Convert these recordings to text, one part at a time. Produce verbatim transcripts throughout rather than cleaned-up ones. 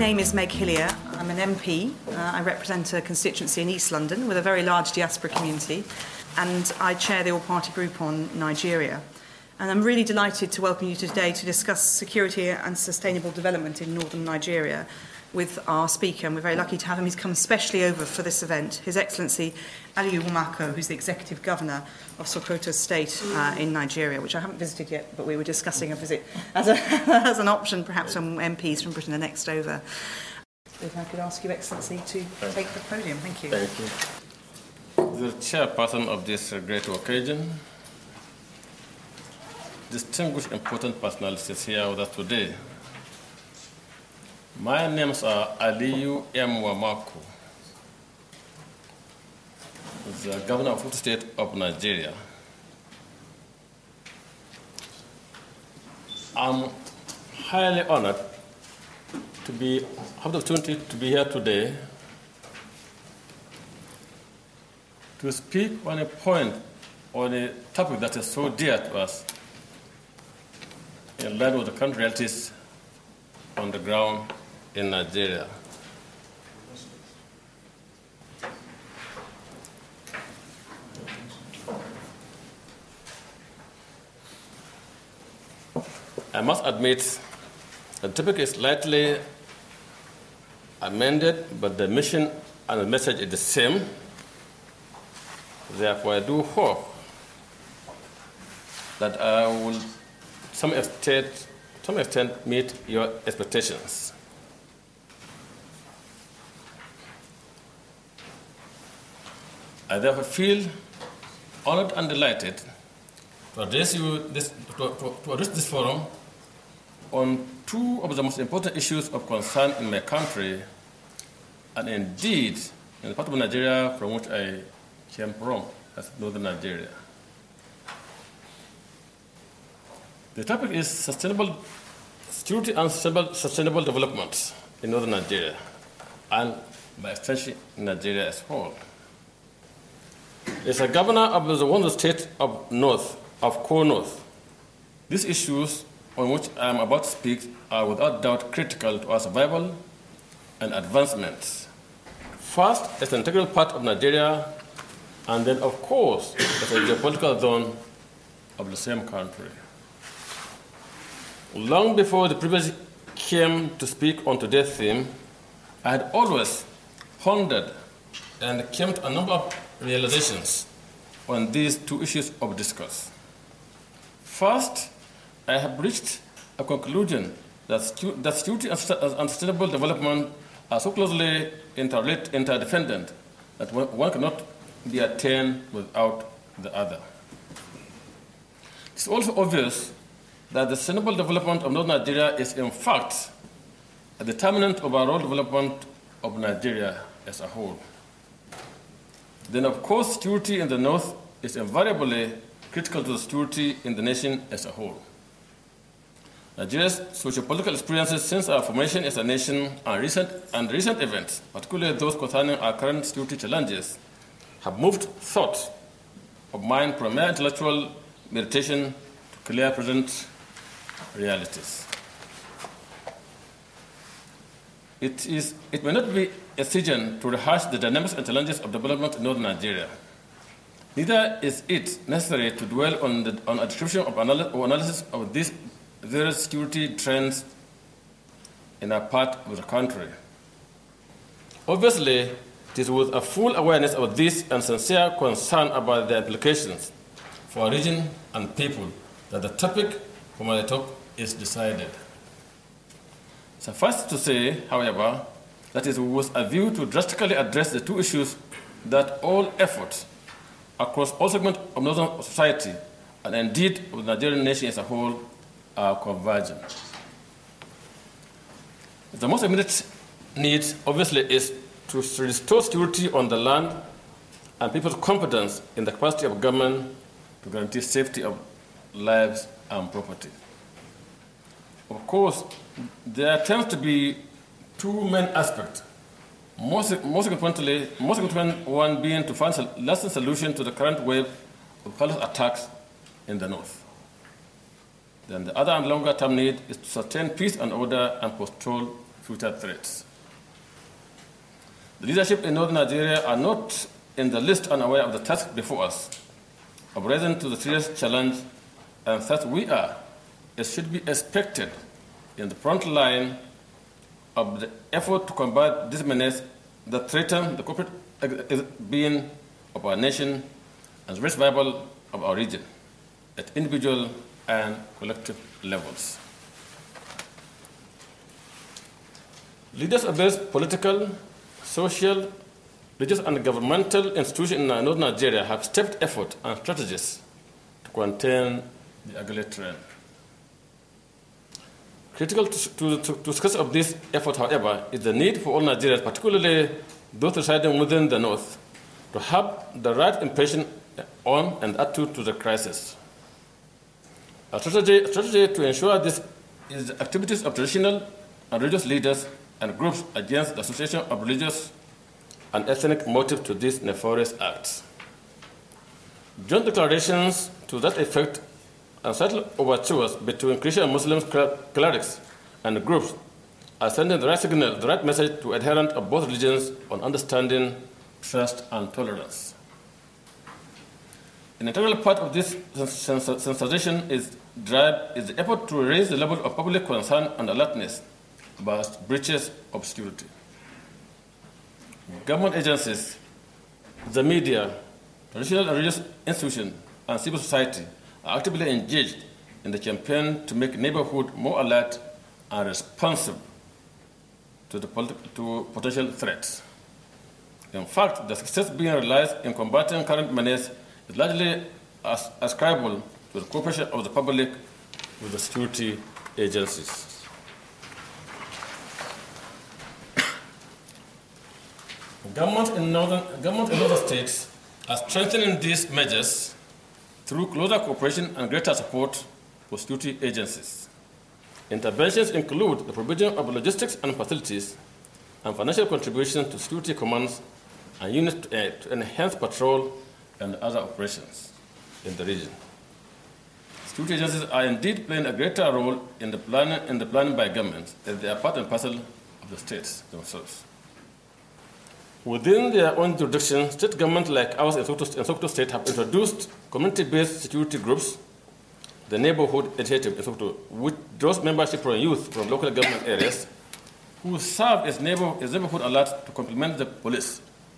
My name is Meg Hillier. I'm an M P. Uh, I represent a constituency in East London with a very large diaspora community, and I chair the all-party group on Nigeria. And I'm really delighted to welcome you today to discuss security and sustainable development in northern Nigeria with our speaker, and we're very lucky to have him. He's come especially over for this event, His Excellency Aliyu Mako, who's the Executive Governor of Sokoto State uh, in Nigeria, which I haven't visited yet, but we were discussing a visit as, a, as an option, perhaps from M Ps from Britain are next over. If I could ask you, Excellency, to Thank take the podium. Thank you. Thank you. The chairperson of this great occasion, distinguished important personalities here with us today. My names are Aliyu M. Wamako, the Governor of the State of Nigeria. I'm highly honored to be, have the opportunity to be here today to speak on a point, on a topic that is so dear to us in line with the current realities on the ground in Nigeria. I must admit, the topic is slightly amended, but the mission and the message is the same. Therefore, I do hope that I will, to some extent, to some extent, meet your expectations. I therefore feel honored and delighted to address you this, to, to, to address this forum on two of the most important issues of concern in my country, and indeed in the part of Nigeria from which I came from, that's northern Nigeria. The topic is sustainable security and sustainable, sustainable development in northern Nigeria, and by extension in Nigeria as whole. As a governor of the one state of North, of Core North, these issues on which I am about to speak are without doubt critical to our survival and advancement. First, as an integral part of Nigeria, and then, of course, as a geopolitical zone of the same country. Long before the privilege came to speak on today's theme, I had always pondered and came to a number of realizations on these two issues of discourse. First, I have reached a conclusion that, stu- that security and sustainable development are so closely interrelated, interdependent, that one, one cannot be attained without the other. It's also obvious that the sustainable development of Northern Nigeria is, in fact, a determinant of overall development of Nigeria as a whole. Then, of course, security in the North is invariably critical to the security in the nation as a whole. Nigeria's socio-political experiences since our formation as a nation and recent, and recent events, particularly those concerning our current security challenges, have moved thought of mind from mere intellectual meditation to clear present realities. It, is, it may not be exigent to rehash the dynamics and challenges of development in northern Nigeria. Neither is it necessary to dwell on, the, on a description of analy- or analysis of these various security trends in our part of the country. Obviously, it is with a full awareness of this and sincere concern about the implications for our region and people that the topic for my talk is decided. Suffice to say, however, that is with a view to drastically address the two issues that all efforts across all segments of northern society, and indeed of the Nigerian nation as a whole, are converging. The most immediate need, obviously, is to restore security on the land and people's confidence in the capacity of government to guarantee safety of lives and property. Of course, there tends to be two main aspects. Most, most importantly, most important one being to find a lasting solution to the current wave of violent attacks in the north. Then the other and longer term need is to sustain peace and order and control future threats. The leadership in northern Nigeria are not in the least unaware of the task before us, of rising to the serious challenge, and thus we are, as should be expected, in the front line of the effort to combat this menace that threaten the corporate being of our nation and the survival of our region at individual and collective levels. Leaders of various political, social, religious, and governmental institutions in northern Nigeria have stepped effort and strategies to contain the ugly trend. Critical to, to, to, to success of this effort, however, is the need for all Nigerians, particularly those residing within the north, to have the right impression on and attitude to the crisis. A strategy, a strategy to ensure this is the activities of traditional and religious leaders and groups against the association of religious and ethnic motives to these nefarious acts. Joint declarations to that effect and subtle overtures between Christian and Muslim clerics and groups are sending the right signal, the right message to adherents of both religions on understanding, trust, and tolerance. An integral part of this sensitization is drive is the effort to raise the level of public concern and alertness about breaches of security. Government agencies, the media, traditional and religious institutions, and civil society are actively engaged in the campaign to make neighborhood more alert and responsive to, the to potential threats. In fact, the success being realized in combating current menace is largely as ascribable to the cooperation of the public with the security agencies. Government in northern, government in northern states are strengthening these measures through closer cooperation and greater support for security agencies. Interventions include the provision of logistics and facilities and financial contributions to security commands and units to, uh, to enhance patrol and other operations in the region. Security agencies are indeed playing a greater role in the planning, in the planning by governments as they are part and parcel of the states themselves. Within their own jurisdiction, state governments like ours in Sokoto State have introduced community-based security groups, the Neighborhood Initiative in Sokoto, which draws membership from youth from local government areas who serve as, neighbor, as neighborhood alert to complement the police.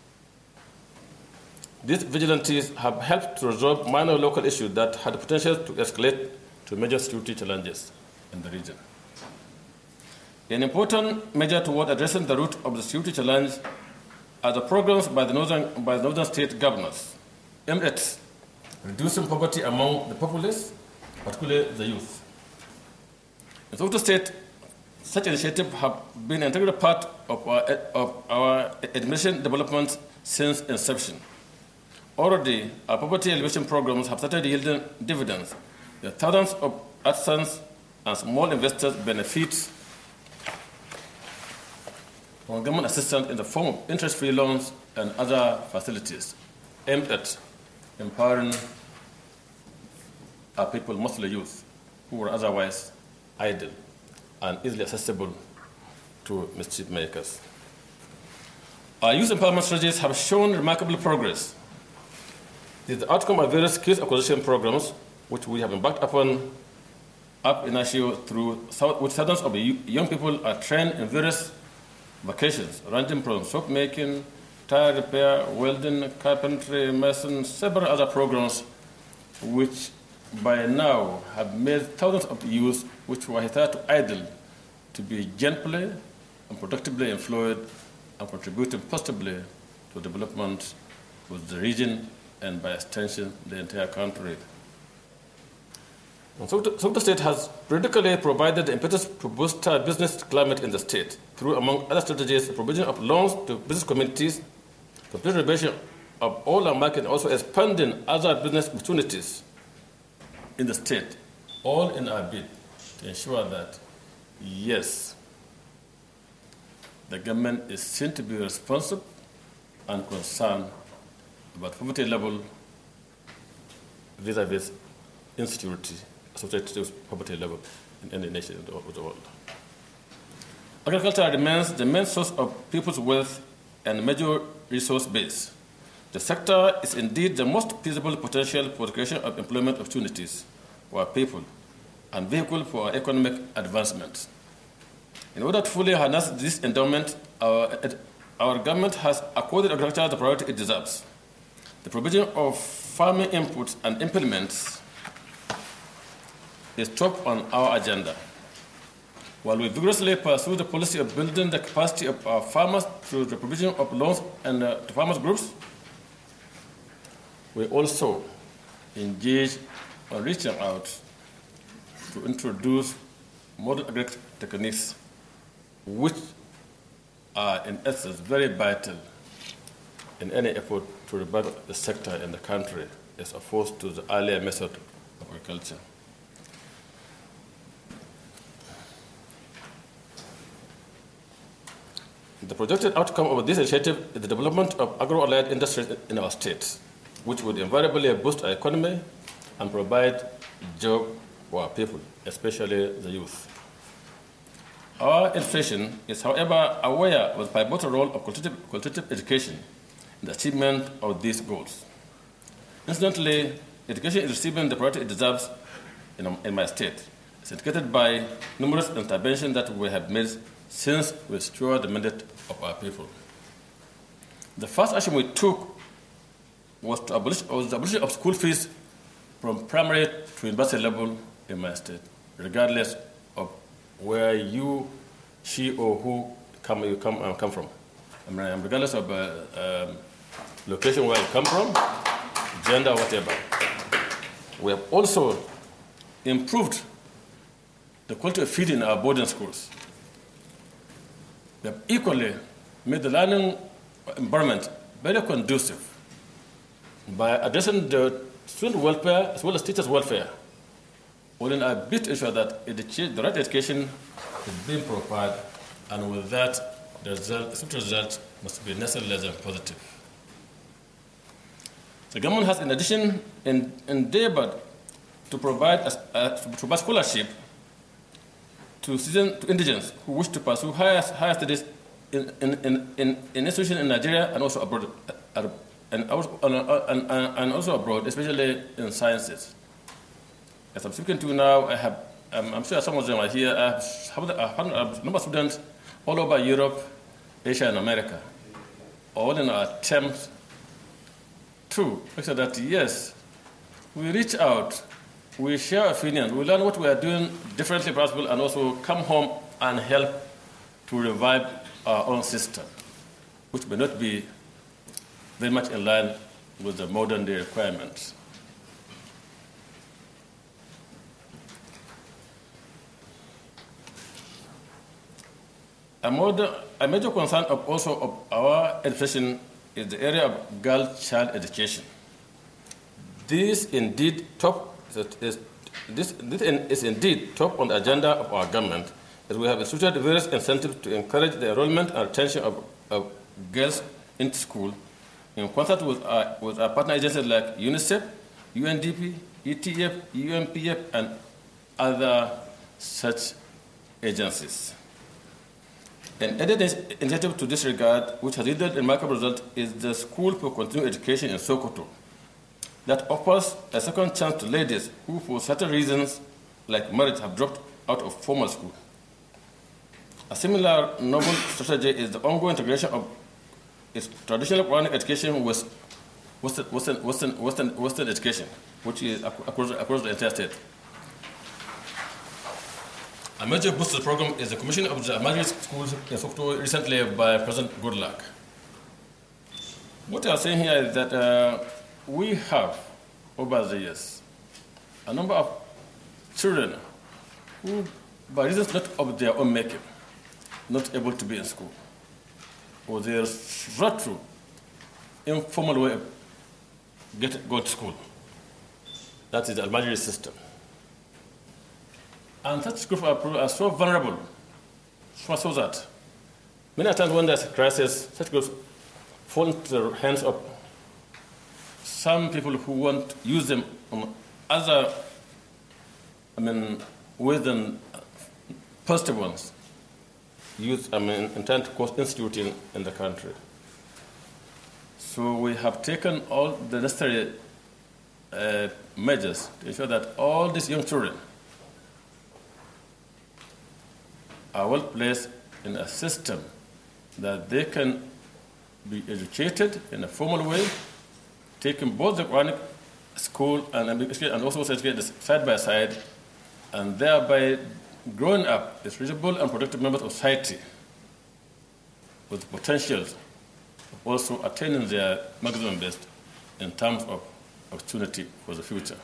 These vigilantes have helped to resolve minor local issues that had the potential to escalate to major security challenges in the region. An important measure toward addressing the root of the security challenge are the programs by the northern, by the northern state governors aimed at reducing poverty among the populace, particularly the youth. In Sokoto State, such initiatives have been an integral part of our, of our administration development since inception. Already, our poverty alleviation programs have started yielding dividends. The thousands of artisans and small investors benefit from government assistance in the form of interest-free loans and other facilities aimed at empowering our people, mostly youth, who were otherwise idle and easily accessible to mischief makers. Our youth empowerment strategies have shown remarkable progress. This is the outcome of various skills acquisition programs, which we have embarked upon up in Ashio through which thousands of young people are trained in various vocations, ranging from soap making, tire repair, welding, carpentry, mason, several other programs, which by now have made thousands of youth which were hitherto idle to be gainfully and productively employed and contributing positively to development of the region and by extension the entire country. Sokoto State has periodically provided the impetus to boost business climate in the state through, among other strategies, the provision of loans to business communities, complete renovation of all our market, and also expanding other business opportunities in the state, all in our bid to ensure that, yes, the government is seen to be responsive and concerned about poverty level vis-a-vis insecurity associated with poverty level in any nation of the world. agriculture remains the main source of people's wealth and major resource base. The sector is indeed the most feasible potential for the creation of employment opportunities for our people and vehicle for our economic advancement. In order to fully harness this endowment, our, our government has accorded agriculture the priority it deserves. The provision of farming inputs and implements is top on our agenda. While we vigorously pursue the policy of building the capacity of our farmers through the provision of loans and uh, to farmers groups, we also engage on reaching out to introduce modern agricultural techniques which are in essence very vital in any effort to revive the sector in the country as opposed to the earlier method of agriculture. The projected outcome of this initiative is the development of agro-allied industries in our states, which would invariably boost our economy and provide jobs for our people, especially the youth. Our institution is, however, aware of the pivotal role of qualitative, qualitative education in the achievement of these goals. Incidentally, education is receiving the priority it deserves in, in my state. It's indicated by numerous interventions that we have made since we secured the mandate of our people. The first action we took was to abolish was the abolition of school fees from primary to university level in my state, regardless of where you, she, or who come you come uh, come from. I mean, regardless of uh, um, location where you come from, gender, whatever. We have also improved the quality of feeding in our boarding schools. We have equally made the learning environment very conducive by addressing the student welfare as well as teachers' welfare. Well, in our bid to ensure that the right education is being provided, and with that, the result, the result must be necessarily less than positive. The government has, in addition, endeavored to provide, a, to provide scholarship to citizens, to indigents who wish to pursue higher, higher studies in, in, in, in, in institutions in Nigeria and also abroad, and also, and, and also abroad, especially in sciences. As I'm speaking to you now, I have, um, I'm sure some of them are here. I have, I have a number of students all over Europe, Asia, and America, all in our attempts to make sure that, yes, we reach out, we share opinions, we learn what we are doing differently possible, and also come home and help to revive our own system, which may not be very much in line with the modern day requirements. A, modern, a major concern of also of our education is the area of girl-child education. This indeed top is this, this is indeed top on the agenda of our government, as we have instituted various incentives to encourage the enrollment and retention of, of girls into school, in concert with our, with our partner agencies like UNICEF, U N D P, E T F, U N P F, and other such agencies. An added initiative to this regard, which has yielded a remarkable result, is the School for Continuing Education in Sokoto, that offers a second chance to ladies who, for certain reasons, like marriage, have dropped out of formal school. A similar novel strategy is the ongoing integration of its traditional Quranic education with Western, Western, Western, Western, Western education, which is across, across the entire state. A major boost to the program is the commission of the Ahmadiyya schools in Sokoto recently by President Goodluck. What I am saying here is that uh, we have, over the years, a number of children who, by reasons not of their own making, not able to be in school, or they are right through informal way of get, going to school. That is the Al-Majri system. And such groups are, are so vulnerable, so, so that many times when there's a crisis, such groups fall into the hands of some people who want to use them on other, I mean, ways than positive ones. youth, I mean, intend to cause insecurity in, in the country. So we have taken all the necessary uh, measures to ensure that all these young children are well placed in a system that they can be educated in a formal way, taking both the Quranic school and, and also educated side by side, and thereby growing up as reasonable and productive members of society with potentials of also attaining their maximum best in terms of opportunity for the future.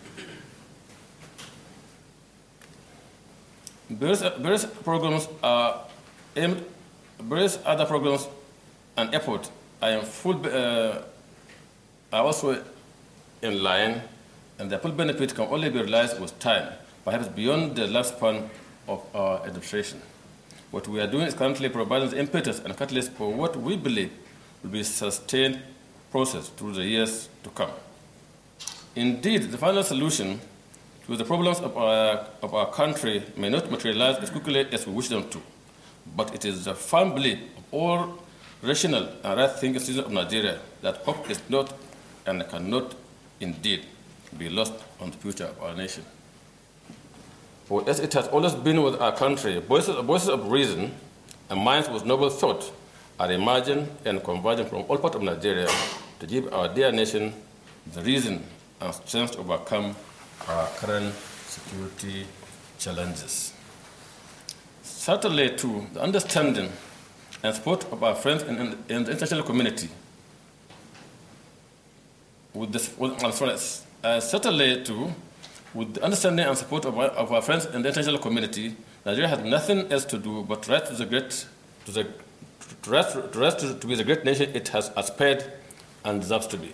Various, various programs are aimed, various other programs and efforts are in full, uh, are also in line, and their full benefit can only be realized with time, perhaps beyond the lifespan of our administration. What we are doing is currently providing the impetus and catalyst for what we believe will be a sustained process through the years to come. Indeed, the final solution to the problems of our, of our country may not materialize as quickly as we wish them to, but it is the firm belief of all rational and right-thinking citizens of Nigeria that hope is not and cannot indeed be lost on the future of our nation. For as it has always been with our country, voices, voices of reason and minds with noble thought are emerging and converging from all parts of Nigeria to give our dear nation the reason and strength to overcome our current security challenges. Certainly, too, the understanding and support of our friends in, in, in the international community with this, with, I'm sorry, uh, certainly, too, with the understanding and support of our, of our friends in the international community, Nigeria has nothing else to do but rise to the great, to the, to rise, to, rise to, to be the great nation it has aspired and deserves to be.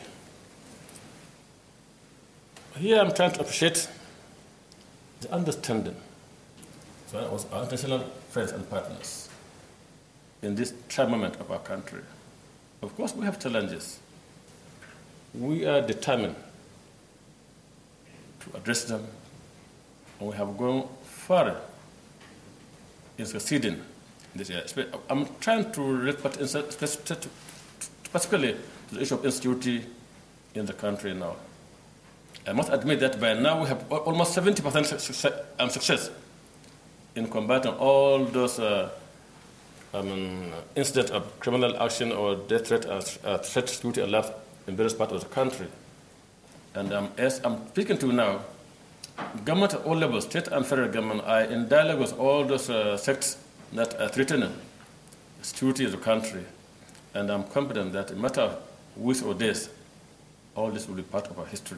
Here I'm trying to appreciate the understanding of our international friends and partners in this trying moment of our country. Of course, we have challenges. We are determined to address them, and we have gone far in succeeding in this area. I'm trying to relate particularly to the issue of insecurity in the country now. I must admit that by now we have almost seventy percent success in combating all those uh, I mean, incidents of criminal action or death threat, uh, threat to security and life in various parts of the country. And um, as I'm speaking to you now, government at all levels, state and federal government, are in dialogue with all those uh, sects that are threatening the security of the country. And I'm confident that in a matter of weeks or days, all this will be part of our history.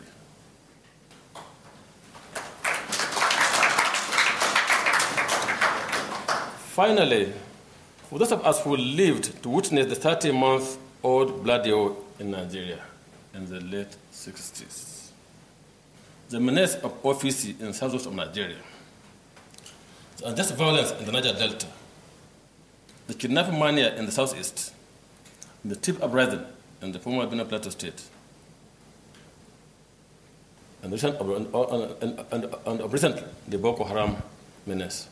Finally, for those of us who lived to witness the thirty-month-old bloody war in Nigeria in the late sixties, the menace of O F C in the southwest of Nigeria, the unjust violence in the Niger Delta, the kidnapping mania in the southeast, the tip uprising in the former Benue Plateau State, and, recent, and, and, and, and recently the Boko Haram menace.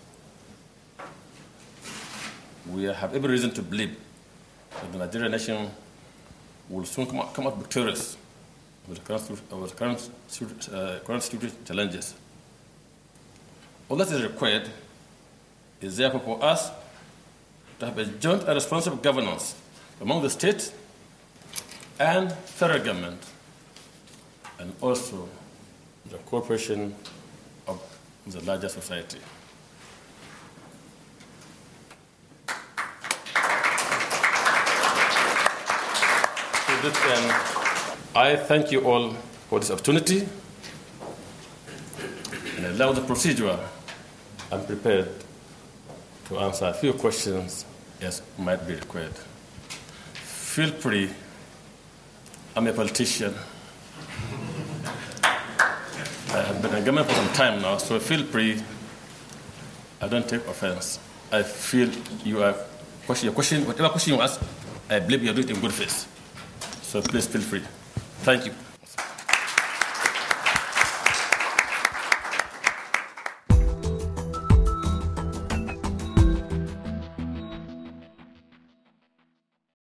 We have every reason to believe that the Nigerian nation will soon come out, come out victorious with the current, with the current, uh, current security challenges. All that is required is therefore for us to have a joint and responsible governance among the state and federal government, and also the cooperation of the larger society. To this end, I thank you all for this opportunity, and allow the procedure. I'm prepared to answer a few questions as might be required. Feel free. I'm a politician. I have been a government for some time now, so feel free. I don't take offense. I feel you are question your question, whatever question you ask, I believe you are doing it in good faith. So please feel free. Thank you.